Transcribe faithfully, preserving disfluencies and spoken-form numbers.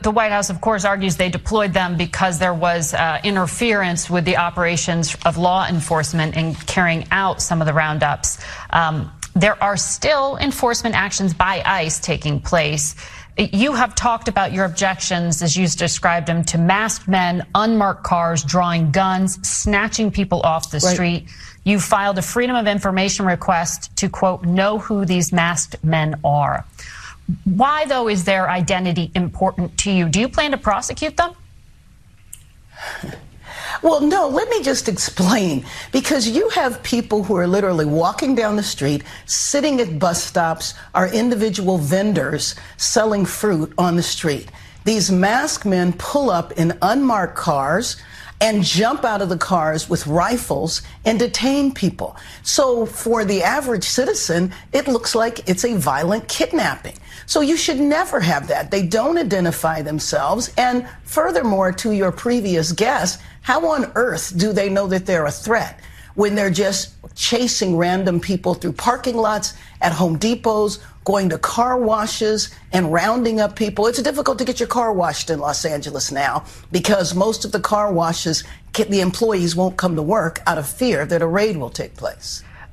The White House, of course, argues they deployed them because there was uh, interference with the operations of law enforcement in carrying out some of the roundups. Um, there are still enforcement actions by ICE taking place. You have talked about your objections, as you described them, to masked men, unmarked cars, drawing guns, snatching people off the Right. street. You filed a Freedom of Information request to, quote, know who these masked men are. Why, though, is their identity important to you? Do you plan to prosecute them? Well, no, let me just explain. Because you have people who are literally walking down the street, sitting at bus stops, are individual vendors selling fruit on the street. These masked men pull up in unmarked cars and jump out of the cars with rifles and detain people. So for the average citizen, it looks like it's a violent kidnapping. So you should never have that. They don't identify themselves. And furthermore, to your previous guest, how on earth do they know that they're a threat when they're just chasing random people through parking lots, at Home Depots, going to car washes and rounding up people? It's difficult to get your car washed in Los Angeles now because most of the car washes, the employees won't come to work out of fear that a raid will take place.